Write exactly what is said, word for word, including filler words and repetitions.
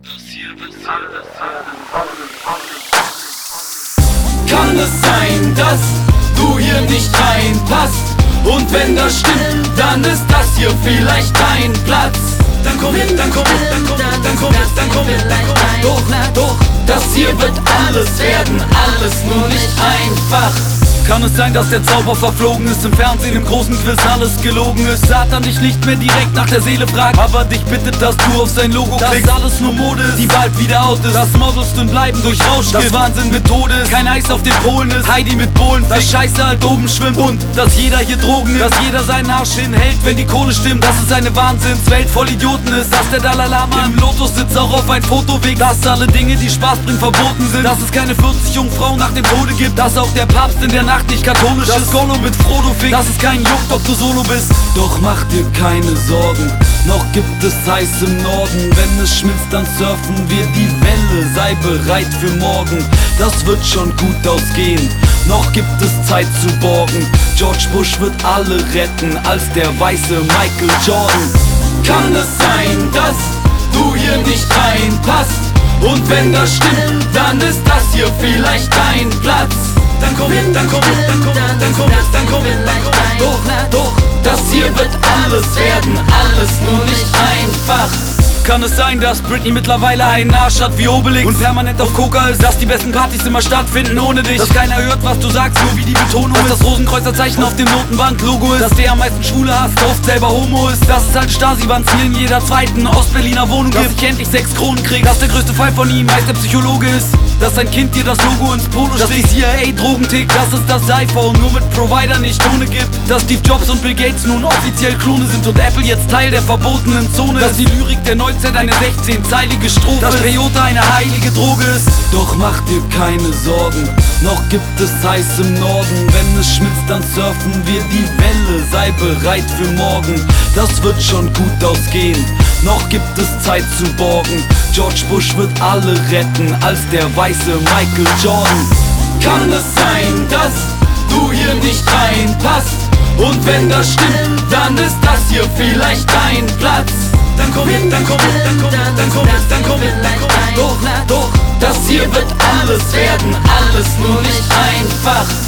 Das hier wird alles werden. Kann es sein, dass du hier nicht reinpasst? Und wenn das stimmt, dann ist das hier vielleicht dein Platz. Dann komm mit, dann komm mit, dann komm mit, dann komm mit, dann komm mit, dann komm mit. Doch, doch, das hier wird alles werden, alles nur nicht einfach. Kann es sein, dass der Zauber verflogen ist? Im Fernsehen, im großen Quiz alles gelogen ist. Satan dich nicht mehr direkt nach der Seele fragt, aber dich bittet, dass du auf sein Logo klickst. Dass alles nur Mode ist, die bald wieder out ist. Dass Models dünn bleiben durch Rauschgift. Das Wahnsinn mit Tode ist, kein Eis auf den Polen ist. Heidi mit Polen, dass Scheiße halt oben schwimmt. Und dass jeder hier Drogen ist, dass jeder seinen Arsch hinhält, wenn die Kohle stimmt. Dass es eine Wahnsinnswelt voll Idioten ist. Dass der Dalai Lama im Lotus sitzt, auch auf ein Fotoweg. Dass alle Dinge, die Spaß bringen, verboten sind. Dass es keine vierzig Jungfrauen nach dem Tode gibt. Dass auch der Papst in der Nacht nicht katholisch ist, Golo mit Frodo fickt, dass es kein juckt, ob du solo bist. Doch mach dir keine Sorgen, noch gibt es heiß im Norden. Wenn es schmilzt, dann surfen wir die Welle, sei bereit für morgen. Das wird schon gut ausgehen, noch gibt es Zeit zu borgen. George Bush wird alle retten, als der weiße Michael Jordan. Kann es sein, dass du hier nicht reinpasst? Und wenn das stimmt, dann ist das hier vielleicht dein Platz. Dann komm mit, dann komm mit, dann komm mit, dann komm mit, dann komm mit, dann komm mit. Doch, doch, das hier wird alles werden, alles nur nicht einfach. Kann es sein, dass Britney mittlerweile einen Arsch hat wie Obelix und permanent auf Coca ist? Dass die besten Partys immer stattfinden ohne dich? Dass keiner hört, was du sagst, nur wie die Betonung ist? Dass das Rosenkreuzertzeichen auf dem Notenband-Logo ist? Dass der am meisten Schwule hasst, oft selber Homo ist? Dass es halt Stasi-Bands in jeder zweiten Ostberliner Wohnung gibt? Dass ich endlich sechs Kronen krieg? Dass der größte Fall von ihm meist der Psychologe ist? Dass sein Kind dir das Logo ins Polo schlägt? Dass die C I A Drogen tickt? Dass es das iPhone nur mit Provider nicht ohne gibt? Dass Steve Jobs und Bill Gates nun offiziell Klone sind und Apple jetzt Teil der verbotenen Zone? Dass die Lyrik der Neuzeit eine sechzehn-zeilige Strophe, dass Peyote eine heilige Droge ist. Doch mach dir keine Sorgen, noch gibt es heiß im Norden. Wenn es schmilzt, dann surfen wir die Welle, sei bereit für morgen. Das wird schon gut ausgehen, noch gibt es Zeit zu borgen. George Bush wird alle retten, als der weiße Michael Jordan. Kann es sein, dass du hier nicht reinpasst? Und wenn das stimmt, dann ist das hier vielleicht dein Platz. Dann komm mit, dann komm mit, dann komm mit, dann komm mit, dann komm mit, dann komm mit. Doch, doch, das hier wird alles werden, alles nur nicht einfach.